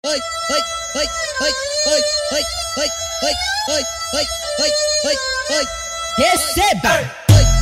Receba!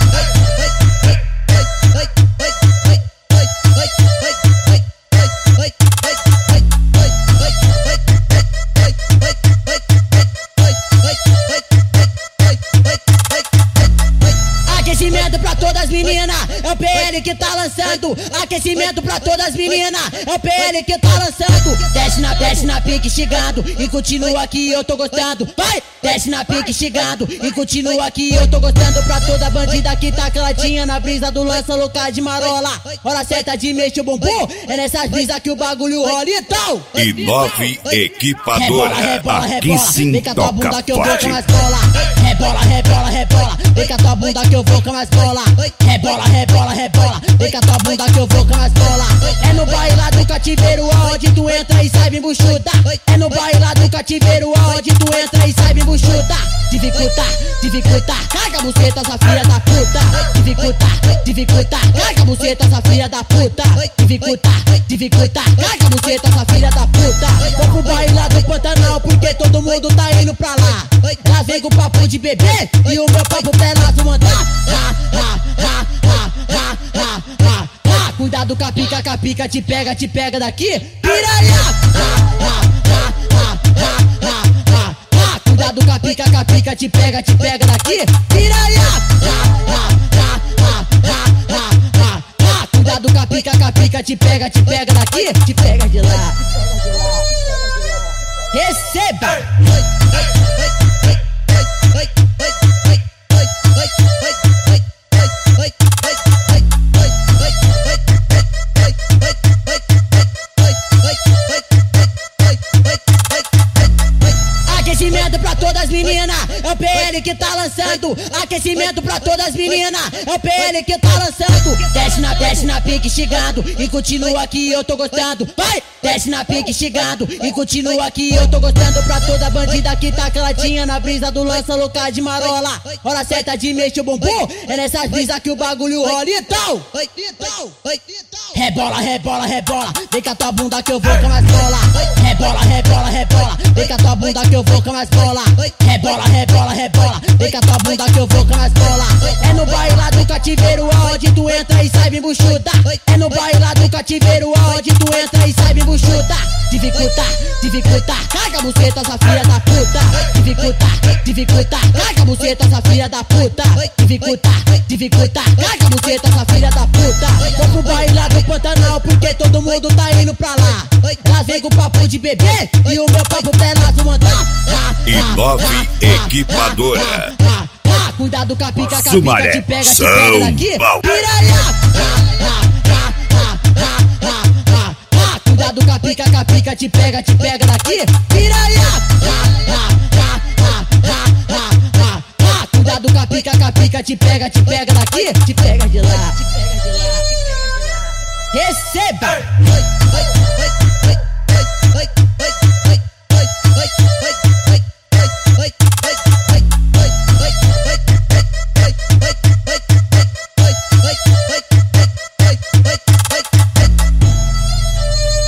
Aquecimento pra todas as meninas, é o PL que tá lançando. Aquecimento pra todas as meninas, é o PL que tá lançando. Desce na pique chegando e continua aqui, eu tô gostando. Vai! Desce na pique chegando e continua aqui, eu tô gostando. Pra toda bandida que tá caladinha na brisa do lança louca de marola. Hora certa de mexer o bumbum, é nessas brisas que o bagulho rola e tal. I9 Equipadora, aqui sim vem com a tua bunda toca que eu vou forte. com mais bola. Rebola, rebola, rebola, vem com a tua bunda que eu vou com mais bola. Rebola, rebola, rebola, vem com a tua bunda que eu vou com mais bola. É no baile lá do cativeiro aonde tu entra e sai bem buchuda. É no baile lá do cativeiro aonde tu entra e sai bem buchuda. Dificulta, carga a buceta, essa filha da puta. Dificulta, carga a buceta, essa filha da puta. Dificulta, carga a buceta, essa filha da puta. Vou pro baile lá do Pantanal porque todo mundo tá indo pra lá. Ela vem com papo de bebê e o meu papo pra ela tu mandar. Cuidado com a pica te pega daqui, piranha. Cuidado com a pica te pega daqui, piranha. Cuidado com a pica te pega daqui, te pega de lá. Receba! Aquecimento pra todas as meninas, é o PL que tá lançando. Aquecimento pra todas as meninas, é o PL que tá lançando. Desce na pique chegando e continua aqui, eu tô gostando. Vai! Desce na pique chegando e continua aqui, eu tô gostando. Pra toda bandida que tá caladinha na brisa do lança louca de marola. Hora certa de mexer o bumbum, é nessas brisas que o bagulho rola e tal. Rebola, rebola, rebola, vem com a tua bunda que eu vou com mais bola. Rebola, rebola, rebola, vem com a tua bunda que eu vou com mais bola. Rebola, rebola, rebola, vem com a tua bunda que eu vou com mais bola. É no baile lá do cativeiro aonde tu entra e sai bem buchuda. É no baile lá do cativeiro aonde tu entra e sai bem buchuda. Dificulta, carga a buceta, essa filha da puta. Dificulta, carga a buceta, essa filha da puta. Dificulta, carga a buceta, essa filha da puta. Vou pro baile lá do Pantanal porque todo mundo tá indo pra lá. Ela vem com papo de bebê e o meu papo pra ela tu mandar. I9 Equipadora. Cuidado com a pica Sumaré, te pega São daqui, Paulo. piranha. Cuidado com a pica te pega daqui, piranha. Cuidado com a pica te pega daqui, te pega de lá. Receba!